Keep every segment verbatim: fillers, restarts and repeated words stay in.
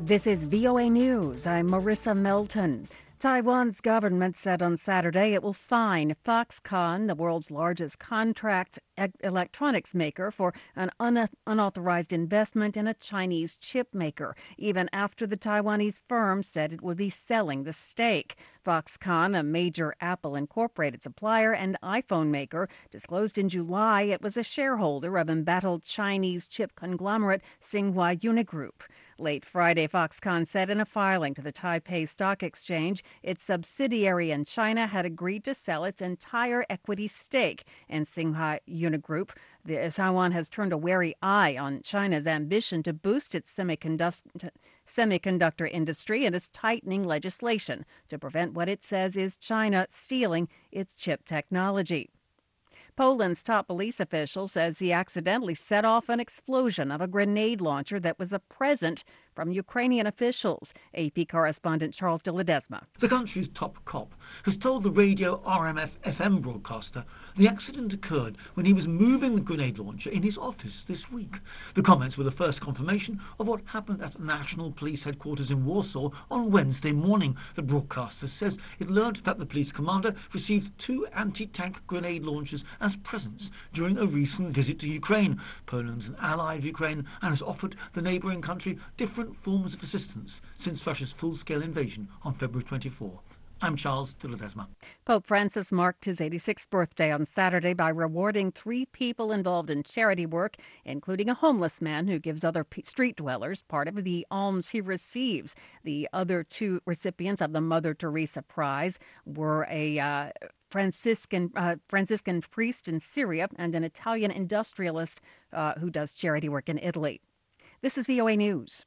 This is V O A News. I'm Marissa Melton. Taiwan's government said on Saturday it will fine Foxconn, the world's largest contract electronics maker, for an un- unauthorized investment in a Chinese chip maker, even after the Taiwanese firm said it would be selling the stake. Foxconn, a major Apple Incorporated supplier and iPhone maker, disclosed in July it was a shareholder of embattled Chinese chip conglomerate Tsinghua Unigroup. Late Friday, Foxconn said in a filing to the Taipei Stock Exchange its subsidiary in China had agreed to sell its entire equity stake in Tsinghua Unigroup. The, Taiwan has turned a wary eye on China's ambition to boost its semiconductor, semiconductor industry and is tightening legislation to prevent what it says is China stealing its chip technology. Poland's top police official says he accidentally set off an explosion of a grenade launcher that was a present from Ukrainian officials. A P correspondent Charles de Ledesma. The country's top cop has told the radio R M F F M broadcaster the accident occurred when he was moving the grenade launcher in his office this week. The comments were the first confirmation of what happened at National Police Headquarters in Warsaw on Wednesday morning. The broadcaster says it learned that the police commander received two anti-tank grenade launchers as presents during a recent visit to Ukraine. Poland's an ally of Ukraine and has offered the neighbouring country different forms of assistance since Russia's full-scale invasion on February twenty-fourth. I'm Charles de Ledesma. Pope Francis marked his eighty-sixth birthday on Saturday by rewarding three people involved in charity work, including a homeless man who gives other street dwellers part of the alms he receives. The other two recipients of the Mother Teresa Prize were a uh, Franciscan uh, Franciscan priest in Syria and an Italian industrialist uh, who does charity work in Italy. This is V O A News.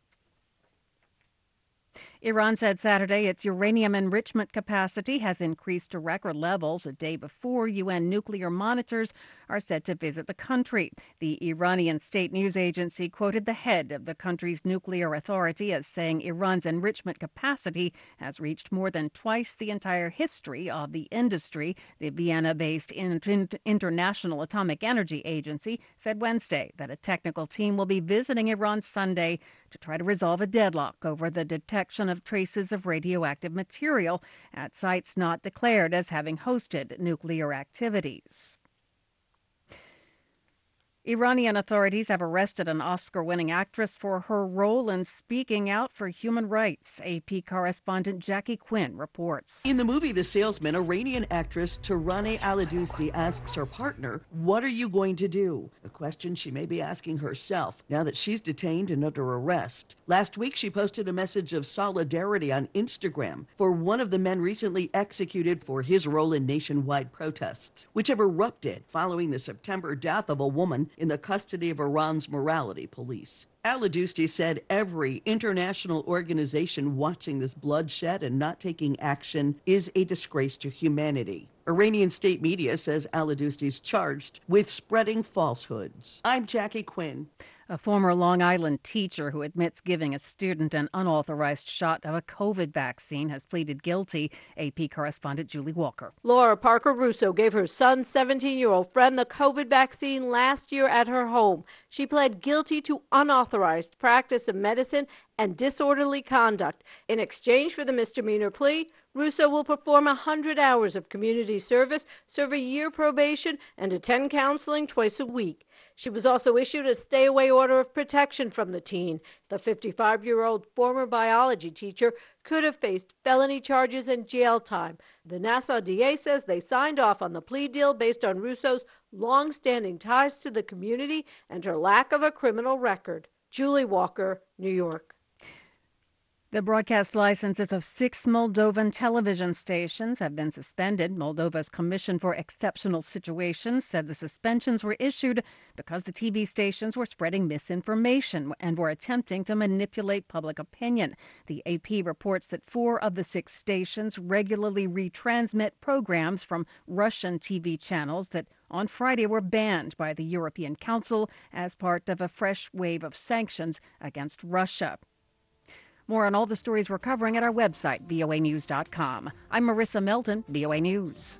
Iran said Saturday its uranium enrichment capacity has increased to record levels a day before U N nuclear monitors are set to visit the country. The Iranian state news agency quoted the head of the country's nuclear authority as saying Iran's enrichment capacity has reached more than twice the entire history of the industry. The Vienna-based International Atomic Energy Agency said Wednesday that a technical team will be visiting Iran Sunday to try to resolve a deadlock over the detection of traces of radioactive material at sites not declared as having hosted nuclear activities. Iranian authorities have arrested an Oscar-winning actress for her role in speaking out for human rights. A P correspondent Jackie Quinn reports. In the movie The Salesman, Iranian actress Taraneh Aladousti asks her partner, "What are you going to do?" A question she may be asking herself now that she's detained and under arrest. Last week, she posted a message of solidarity on Instagram for one of the men recently executed for his role in nationwide protests, which have erupted following the September death of a woman in the custody of Iran's morality police. Aladousti said every international organization watching this bloodshed and not taking action is a disgrace to humanity. Iranian state media says Aladousti's charged with spreading falsehoods. I'm Jackie Quinn. A former Long Island teacher who admits giving a student an unauthorized shot of a COVID vaccine has pleaded guilty. A P correspondent Julie Walker. Laura Parker Russo gave her son's seventeen-year-old friend the COVID vaccine last year at her home. She pled guilty to unauthorized practice of medicine and disorderly conduct. In exchange for the misdemeanor plea, Russo will perform one hundred hours of community service, serve a year probation, and attend counseling twice a week. She was also issued a stay-away order of protection from the teen. The fifty-five-year-old former biology teacher could have faced felony charges and jail time. The Nassau D A says they signed off on the plea deal based on Russo's long-standing ties to the community and her lack of a criminal record. Julie Walker, New York. The broadcast licenses of six Moldovan television stations have been suspended. Moldova's Commission for Exceptional Situations said the suspensions were issued because the T V stations were spreading misinformation and were attempting to manipulate public opinion. The A P reports that four of the six stations regularly retransmit programs from Russian T V channels that on Friday were banned by the European Council as part of a fresh wave of sanctions against Russia. More on all the stories we're covering at our website, V O A news dot com. I'm Marissa Melton, V O A News.